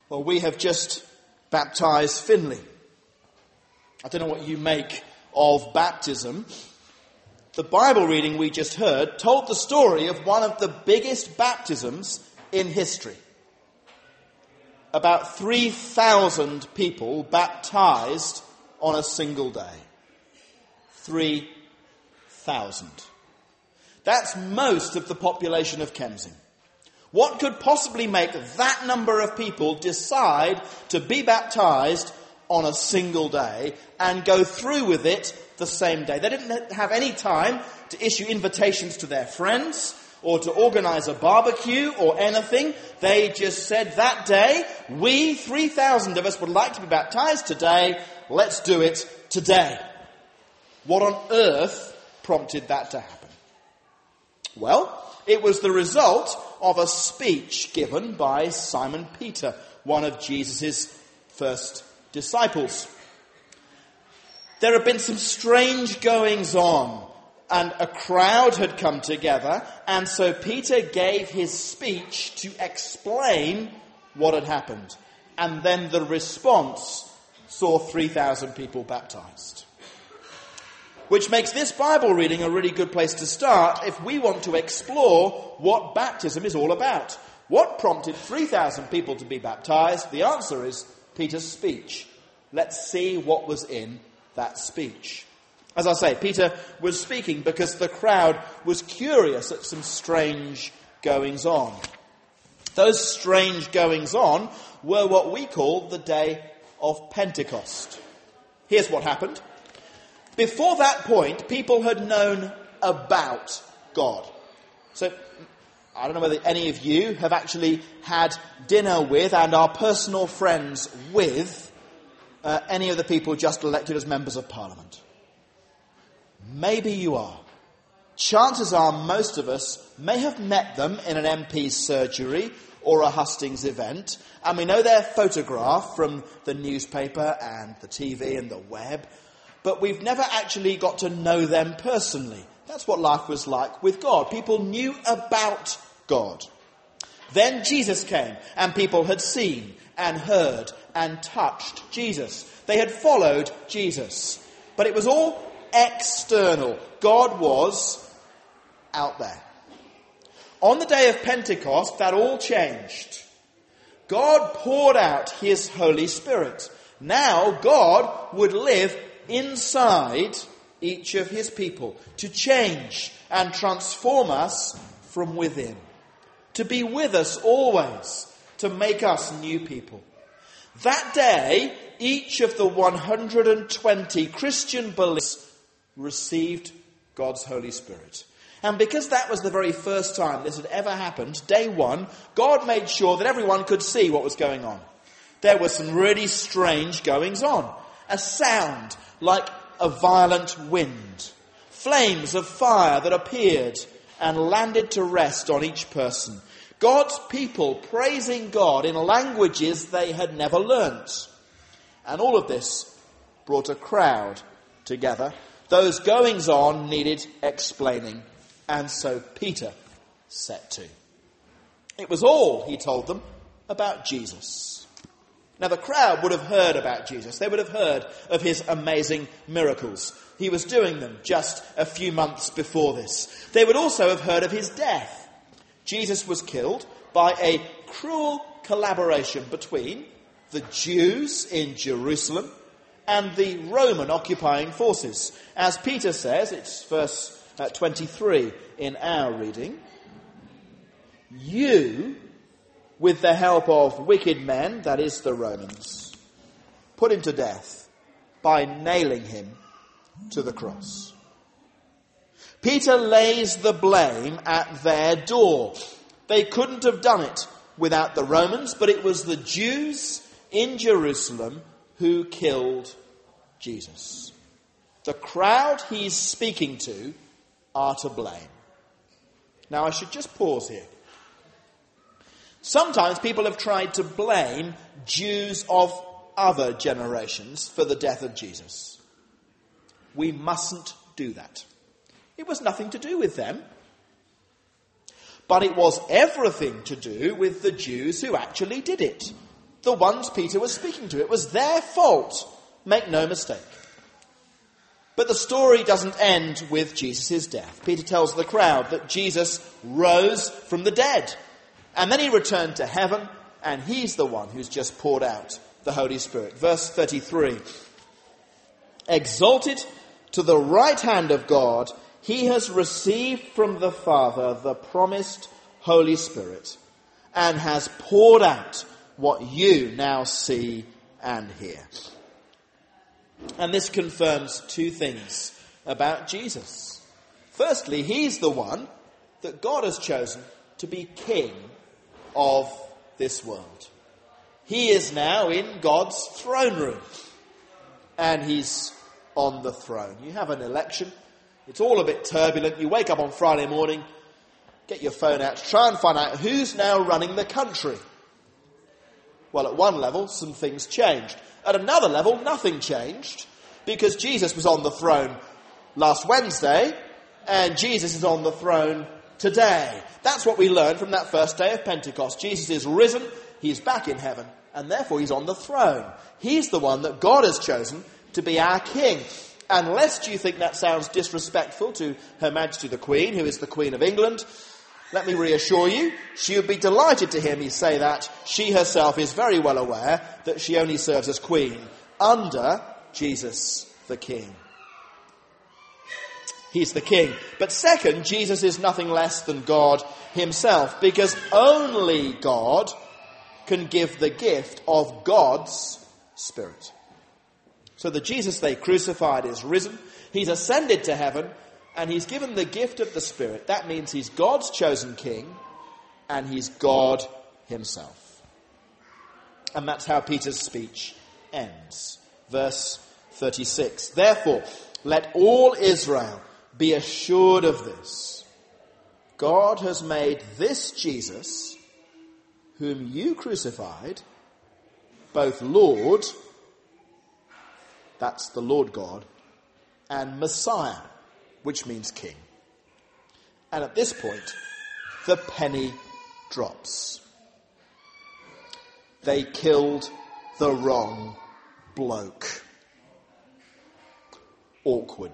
Well, we have just baptised Finley. I don't know what you make of baptism. The Bible reading we just heard told the story of one of the biggest baptisms in history. About 3,000 people baptised on a single day. 3,000. That's most of the population of Kemsing. What could possibly make that number of people decide to be baptised on a single day and go through with it the same day? They didn't have any time to issue invitations to their friends or to organise a barbecue or anything. They just said that day, we, 3,000 of us, would like to be baptised today. Let's do it today. What on earth prompted that to happen? Well, it was the result of a speech given by Simon Peter, one of Jesus' first disciples. There had been some strange goings on, and a crowd had come together, and so Peter gave his speech to explain what had happened. And then the response saw 3,000 people baptized. Which makes this Bible reading a really good place to start if we want to explore what baptism is all about. What prompted 3,000 people to be baptized? The answer is Peter's speech. Let's see what was in that speech. As I say, Peter was speaking because the crowd was curious at some strange goings on. Those strange goings on were what we call the day of Pentecost. Here's what happened. Before that point, people had known about God. So, I don't know whether any of you have actually had dinner with and are personal friends with any of the people just elected as members of Parliament. Maybe you are. Chances are most of us may have met them in an MP's surgery or a hustings event, and we know their photograph from the newspaper and the TV and the web, but we've never actually got to know them personally. That's what life was like with God. People knew about God. Then Jesus came, and people had seen and heard and touched Jesus. They had followed Jesus. But it was all external. God was out there. On the day of Pentecost, that all changed. God poured out his Holy Spirit. Now God would live inside each of his people to change and transform us from within. To be with us always, to make us new people. That day, each of the 120 Christian believers received God's Holy Spirit. And because that was the very first time this had ever happened, day one, God made sure that everyone could see what was going on. There were some really strange goings on. A sound like a violent wind. Flames of fire that appeared and landed to rest on each person. God's people praising God in languages they had never learnt. And all of this brought a crowd together. Those goings on needed explaining, and so Peter set to. It was all, he told them, about Jesus. Now the crowd would have heard about Jesus. They would have heard of his amazing miracles. He was doing them just a few months before this. They would also have heard of his death. Jesus was killed by a cruel collaboration between the Jews in Jerusalem and the Roman occupying forces. As Peter says, it's verse 23 in our reading, you, with the help of wicked men, that is the Romans, put him to death by nailing him to the cross. Peter lays the blame at their door. They couldn't have done it without the Romans, but it was the Jews in Jerusalem who killed Jesus. The crowd he's speaking to are to blame. Now I should just pause here. Sometimes people have tried to blame Jews of other generations for the death of Jesus. We mustn't do that. It was nothing to do with them. But it was everything to do with the Jews who actually did it. the ones Peter was speaking to. It was their fault. Make no mistake. But the story doesn't end with Jesus' death. Peter tells the crowd that Jesus rose from the dead. And then he returned to heaven, and he's the one who's just poured out the Holy Spirit. Verse 33. Exalted to the right hand of God, he has received from the Father the promised Holy Spirit, and has poured out what you now see and hear. And this confirms two things about Jesus. Firstly, he's the one that God has chosen to be king of this world. He is now in God's throne room, and he's on the throne. You have an election. It's all a bit turbulent. You wake up on Friday morning, get your phone out, try and find out who's now running the country. Well, at one level, some things changed. At another level, nothing changed, because Jesus was on the throne last Wednesday, and Jesus is on the throne today. That's what we learned from that first day of Pentecost. Jesus is risen, he's back in heaven, and therefore he's on the throne. He's the one that God has chosen to be our king. And lest you think that sounds disrespectful to Her Majesty the Queen, who is the Queen of England, let me reassure you, she would be delighted to hear me say that. She herself is very well aware that she only serves as Queen under Jesus the King. He's the King. But second, Jesus is nothing less than God himself, because only God can give the gift of God's Spirit. So the Jesus they crucified is risen, he's ascended to heaven, and he's given the gift of the Spirit. That means he's God's chosen king, and he's God himself. And that's how Peter's speech ends. Verse 36. Therefore, let all Israel be assured of this. God has made this Jesus, whom you crucified, both Lord, that's the Lord God, and Messiah, which means king. And at this point, the penny drops. They killed the wrong bloke. Awkward.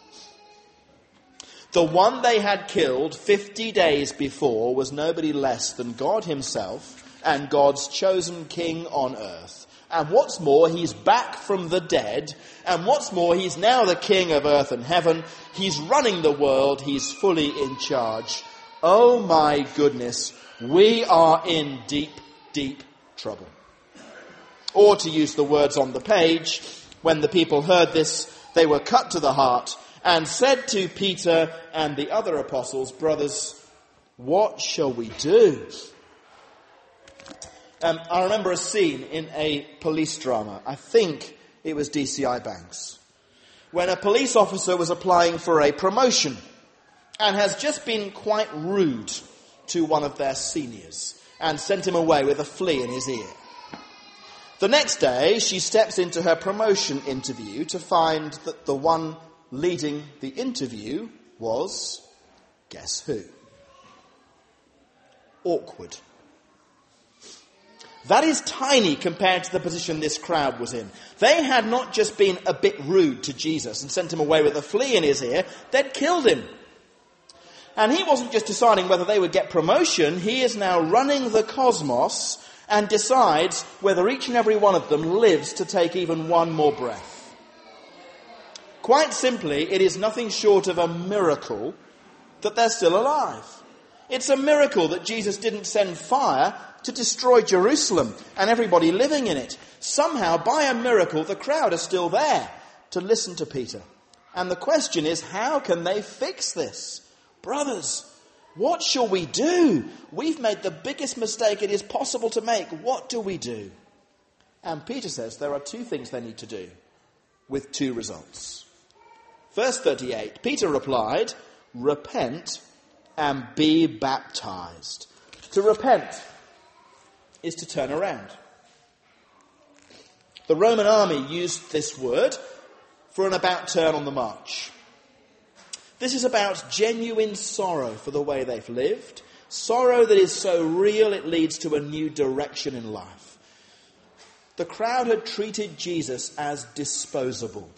The one they had killed 50 days before was nobody less than God himself and God's chosen king on earth. And what's more, he's back from the dead. And what's more, he's now the king of earth and heaven. He's running the world. He's fully in charge. Oh my goodness, we are in deep, deep trouble. Or to use the words on the page, when the people heard this, they were cut to the heart and said to Peter and the other apostles, brothers, what shall we do? I remember a scene in a police drama. I think it was DCI Banks, when a police officer was applying for a promotion and has just been quite rude to one of their seniors and sent him away with a flea in his ear. The next day, she steps into her promotion interview to find that the one leading the interview was, guess who? Awkward. That is tiny compared to the position this crowd was in. They had not just been a bit rude to Jesus and sent him away with a flea in his ear, they'd killed him. And he wasn't just deciding whether they would get promotion, he is now running the cosmos and decides whether each and every one of them lives to take even one more breath. Quite simply, it is nothing short of a miracle that they're still alive. It's a miracle that Jesus didn't send fire to destroy Jerusalem and everybody living in it. Somehow, by a miracle, the crowd are still there to listen to Peter. And the question is, how can they fix this? Brothers, what shall we do? We've made the biggest mistake it is possible to make. What do we do? And Peter says there are two things they need to do, with two results. Verse 38, Peter replied, repent and be baptized. To repent is to turn around. The Roman army used this word for an about turn on the march. This is about genuine sorrow for the way they've lived, sorrow that is so real it leads to a new direction in life. The crowd had treated Jesus as disposable,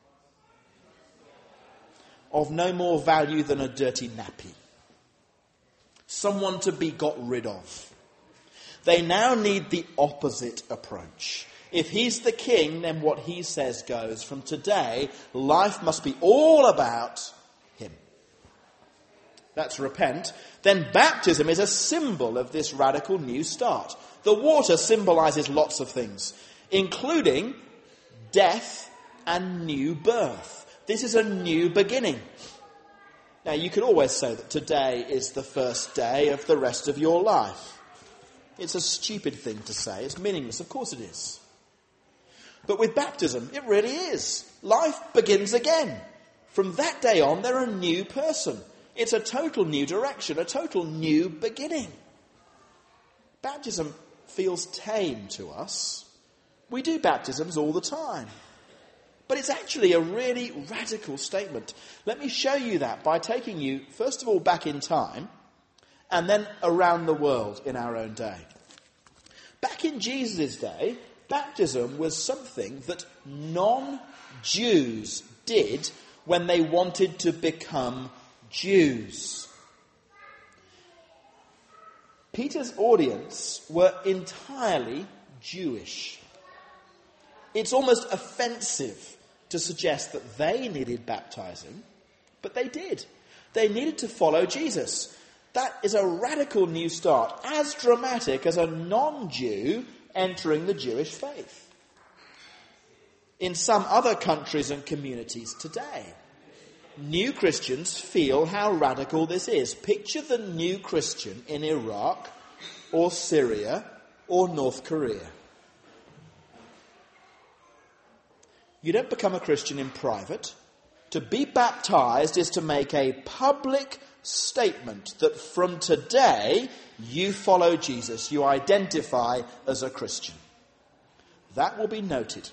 of no more value than a dirty nappy, someone to be got rid of. They now need the opposite approach. If he's the king, then what he says goes. From today, life must be all about him. That's repent. Then baptism is a symbol of this radical new start. The water symbolizes lots of things, including death and new birth. This is a new beginning. Now, you could always say that today is the first day of the rest of your life. It's a stupid thing to say. It's meaningless. Of course it is. But with baptism, it really is. Life begins again. From that day on, they're a new person. It's a total new direction, a total new beginning. Baptism feels tame to us. We do baptisms all the time. But it's actually a really radical statement. Let me show you that by taking you, first of all, back in time, and then around the world in our own day. Back in Jesus' day, baptism was something that non-Jews did when they wanted to become Jews. Peter's audience were entirely Jewish. It's almost offensive to suggest that they needed baptizing, but they did. They needed to follow Jesus. That is a radical new start, as dramatic as a non-Jew entering the Jewish faith. In some other countries and communities today, new Christians feel how radical this is. Picture the new Christian in Iraq or Syria or North Korea. You don't become a Christian in private. To be baptized is to make a public statement that from today you follow Jesus. You identify as a Christian. That will be noted.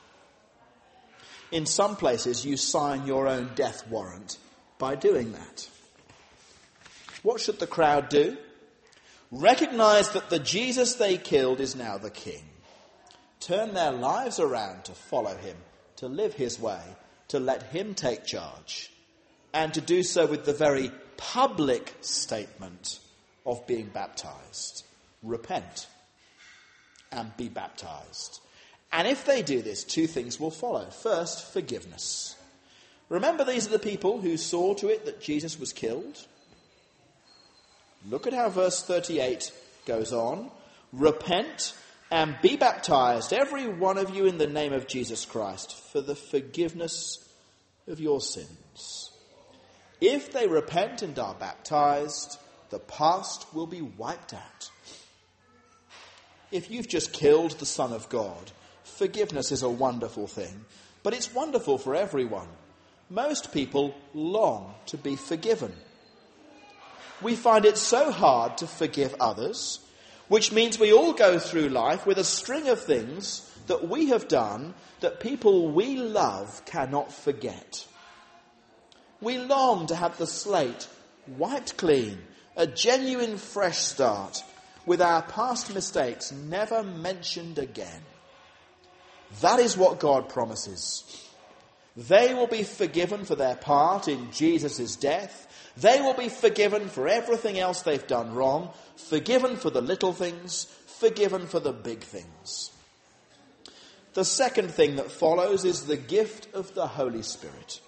In some places, you sign your own death warrant by doing that. What should the crowd do? Recognize that the Jesus they killed is now the king. Turn their lives around to follow him, to live his way, to let him take charge, and to do so with the very public statement of being baptized. Repent and be baptized. And if they do this, two things will follow. First, forgiveness. Remember, these are the people who saw to it that Jesus was killed. Look at how verse 38 goes on. Repent and be baptized, every one of you, in the name of Jesus Christ, for the forgiveness of your sins. If they repent and are baptized, the past will be wiped out. If you've just killed the Son of God, forgiveness is a wonderful thing, but it's wonderful for everyone. Most people long to be forgiven. We find it so hard to forgive others, which means we all go through life with a string of things that we have done that people we love cannot forget. We long to have the slate wiped clean, a genuine fresh start, with our past mistakes never mentioned again. That is what God promises. They will be forgiven for their part in Jesus' death. They will be forgiven for everything else they've done wrong, forgiven for the little things, forgiven for the big things. The second thing that follows is the gift of the Holy Spirit.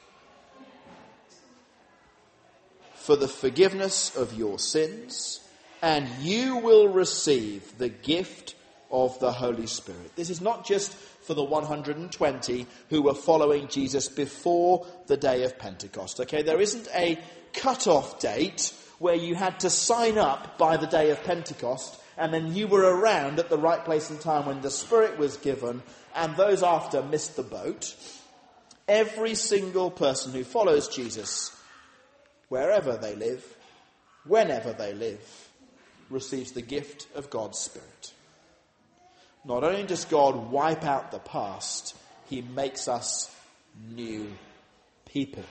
For the forgiveness of your sins, and you will receive the gift of the Holy Spirit. This is not just for the 120 who were following Jesus before the day of Pentecost. Okay, there isn't a cut-off date where you had to sign up by the day of Pentecost and then you were around at the right place and time when the Spirit was given, and those after missed the boat. Every single person who follows Jesus, wherever they live, whenever they live, receives the gift of God's Spirit. Not only does God wipe out the past, he makes us new people.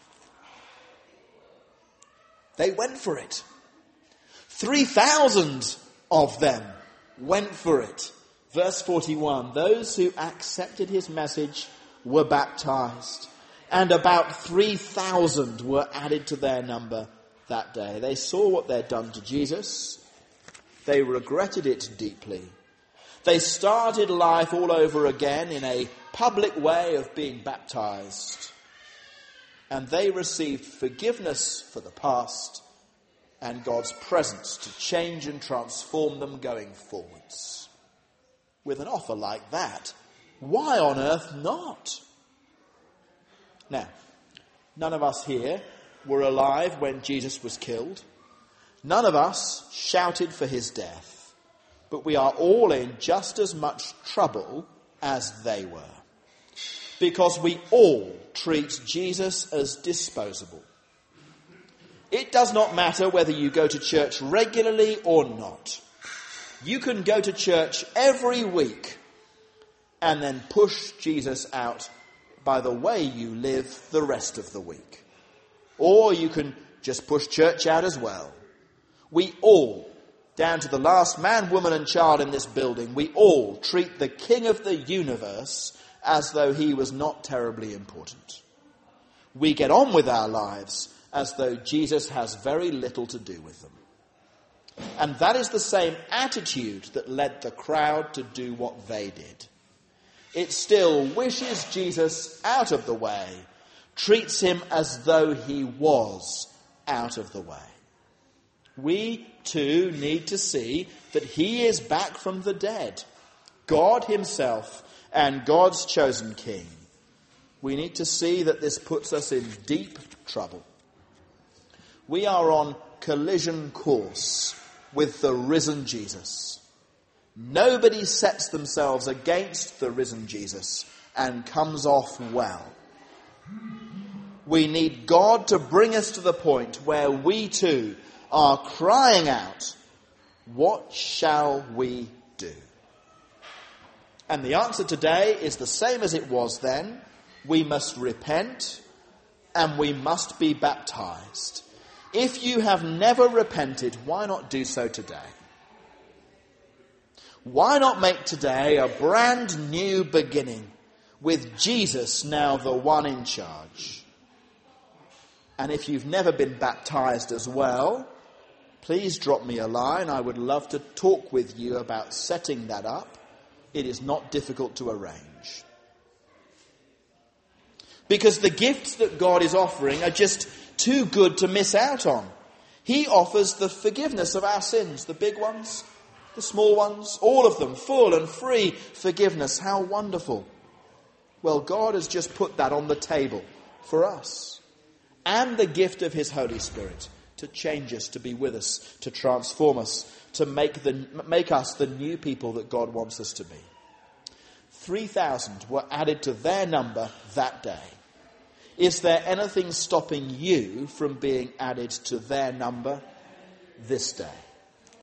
They went for it. 3,000 of them went for it. Verse 41, those who accepted his message were baptized, and about 3,000 were added to their number that day. They saw what they'd done to Jesus. They regretted it deeply. They started life all over again in a public way of being baptized. And they received forgiveness for the past and God's presence to change and transform them going forwards. With an offer like that, why on earth not? Now, none of us here were alive when Jesus was killed. None of us shouted for his death. But we are all in just as much trouble as they were. Because we all treat Jesus as disposable. It does not matter whether you go to church regularly or not. You can go to church every week and then push Jesus out by the way you live the rest of the week. Or you can just push church out as well. We all, down to the last man, woman and child in this building, we all treat the King of the universe as though he was not terribly important. We get on with our lives as though Jesus has very little to do with them. And that is the same attitude that led the crowd to do what they did. It still wishes Jesus out of the way, treats him as though he was out of the way. We too need to see that he is back from the dead, God himself and God's chosen king. We need to see that this puts us in deep trouble. We are on collision course with the risen Jesus. Nobody sets themselves against the risen Jesus and comes off well. We need God to bring us to the point where we too are crying out, what shall we do? And the answer today is the same as it was then. We must repent and we must be baptized. If you have never repented, why not do so today? Why not make today a brand new beginning with Jesus now the one in charge? And if you've never been baptized as well, please drop me a line. I would love to talk with you about setting that up. It is not difficult to arrange. Because the gifts that God is offering are just too good to miss out on. He offers the forgiveness of our sins, the big ones, the small ones, all of them, full and free forgiveness. How wonderful. Well, God has just put that on the table for us. And the gift of his Holy Spirit to change us, to be with us, to transform us, to make us the new people that God wants us to be. 3,000 were added to their number that day. Is there anything stopping you from being added to their number this day?